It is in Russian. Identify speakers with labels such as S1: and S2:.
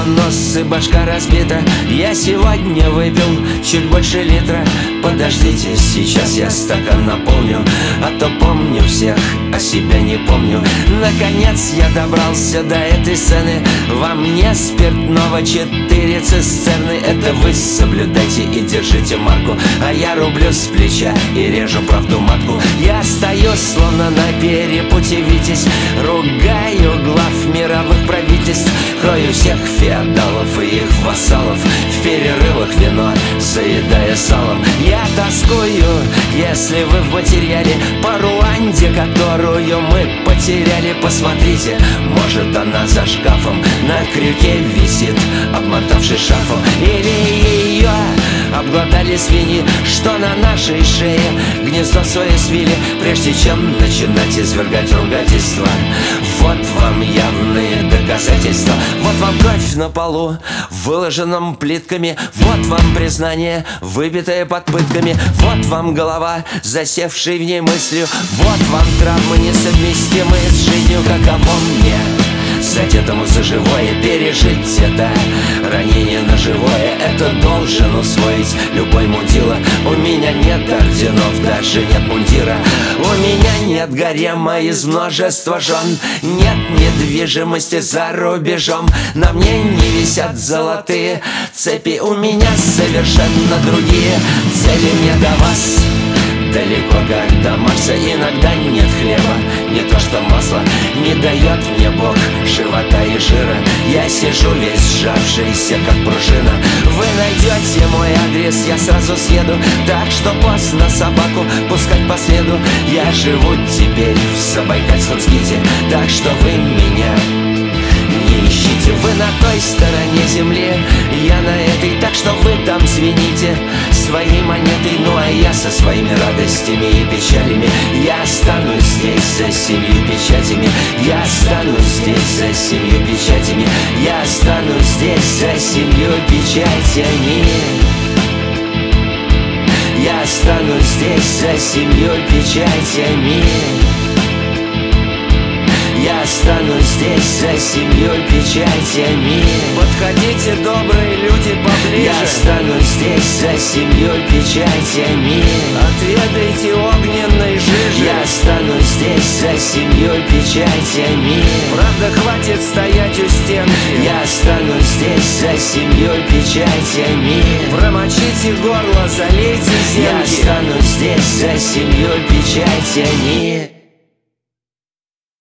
S1: понос и башка разбита. Я сегодня выпил чуть больше литра. Подождите, сейчас я стакан наполню, а то помню всех, а себя не помню. Наконец я добрался до этой сцены. Во мне спиртного 4 цистерны. Это вы соблюдайте и держите марку, а я рублю с плеча и режу правду матку. Я стою словно на перепуте Витязь, ругаю глав мировых правительств, крою всех феодалов и их вассалов, в перерывах вино заедая салом. Я тоскую, если вы в материале, по Руанде, которую мы потеряли. Посмотрите, может она за шкафом на крюке висит, обмотавшись шарфом. Или ее обглодали свиньи, что на нашей шее гнездо свое свили. Прежде чем начинать извергать ругательства, вот вам явные доказательства. Вот вам кровь на полу, выложенном плитками. Вот вам признание, выбитое под пытками. Вот вам голова, засевшей в ней мыслью. Вот вам травмы, несовместимые с жизнью. Каково мне, задетому за живое, пережить это ранение на живое? Это должен усвоить любой мудила. У меня нет орденов, даже нет мундира. У меня нет гарема из множества жен. Нет недвижимости за рубежом. На мне не висят золотые цепи. У меня совершенно другие цели. Мне до вас далеко, как до Марса. Иногда нет хлеба, не то что масло. Не дает мне Бог живота и жира. Я сижу весь сжавшийся, как пружина. Вы найдете мой адрес, я сразу съеду. Так что поздно собаку пускать по следу. Я живу теперь в Забайкальском ските, так что вы меня не ищите. Вы на той стороне земли, я на этой, так что вы там звените своей монетой. Ну а я со своими радостями и печалями. Я останусь здесь за 7 печатями. Я останусь здесь за 7 печатями. Я останусь здесь за 7 печатями. Я останусь здесь за 7 печатями. Я останусь здесь за 7 печатями. Подходите, добрые люди, поближе. Я останусь здесь за 7 печатями. Отведайте огненной жижи. Я останусь здесь за 7 печатями. Правда, хватит стоять у стенки. Я останусь здесь за 7 печатями. Промочите горло, залейте зенки. Я останусь здесь за 7 печатями.